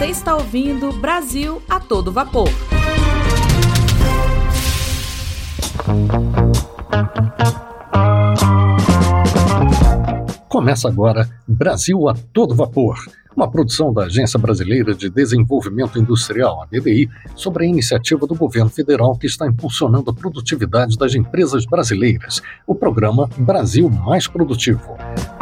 Você está ouvindo Brasil a todo vapor. Começa agora Brasil a todo vapor, uma produção da Agência Brasileira de Desenvolvimento Industrial, a BDI, sobre a iniciativa do governo federal que está impulsionando a produtividade das empresas brasileiras, o programa Brasil Mais Produtivo.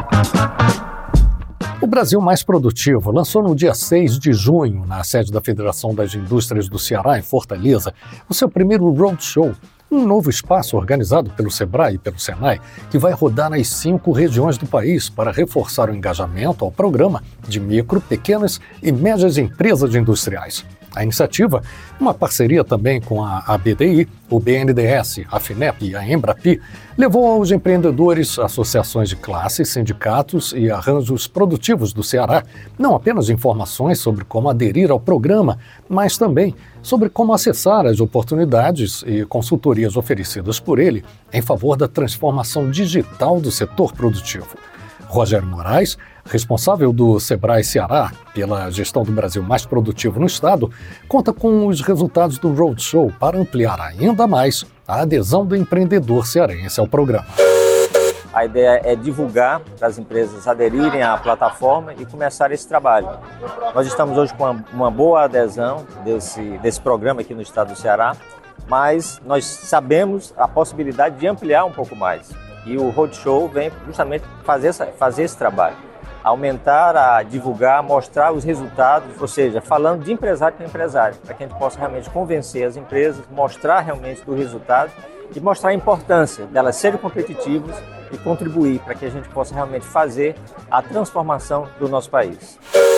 O Brasil Mais Produtivo lançou no dia 6 de junho, na sede da Federação das Indústrias do Ceará, em Fortaleza, o seu primeiro roadshow, um novo espaço organizado pelo SEBRAE e pelo SENAI, que vai rodar nas 5 regiões do país para reforçar o engajamento ao programa de micro, pequenas e médias empresas industriais. A iniciativa, uma parceria também com a BDI, o BNDES, a FINEP e a Embrapi, levou aos empreendedores, associações de classe, sindicatos e arranjos produtivos do Ceará não apenas informações sobre como aderir ao programa, mas também sobre como acessar as oportunidades e consultorias oferecidas por ele em favor da transformação digital do setor produtivo. Rogério Moraes, responsável do SEBRAE Ceará pela gestão do Brasil Mais Produtivo no estado, conta com os resultados do roadshow para ampliar ainda mais a adesão do empreendedor cearense ao programa. A ideia é divulgar para as empresas aderirem à plataforma e começar esse trabalho. Nós estamos hoje com uma boa adesão desse programa aqui no estado do Ceará, mas nós sabemos a possibilidade de ampliar um pouco mais. E o roadshow vem justamente fazer esse trabalho. Aumentar, divulgar, mostrar os resultados, ou seja, falando de empresário para empresário, para que a gente possa realmente convencer as empresas, mostrar realmente do resultado e mostrar a importância delas serem competitivas e contribuir para que a gente possa realmente fazer a transformação do nosso país.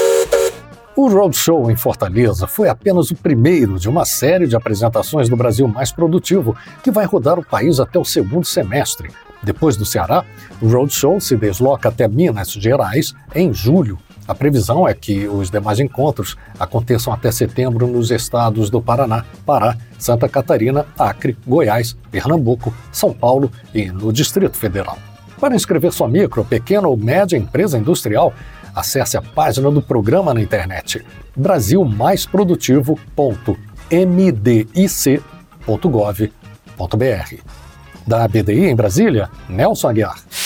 O Roadshow em Fortaleza foi apenas o primeiro de uma série de apresentações do Brasil Mais Produtivo que vai rodar o país até o segundo semestre. Depois do Ceará, o Roadshow se desloca até Minas Gerais em julho. A previsão é que os demais encontros aconteçam até setembro nos estados do Paraná, Pará, Santa Catarina, Acre, Goiás, Pernambuco, São Paulo e no Distrito Federal. Para inscrever sua micro, pequena ou média empresa industrial, acesse a página do programa na internet brasilmaisprodutivo.mdic.gov.br. Da BDI em Brasília, Nelson Aguiar.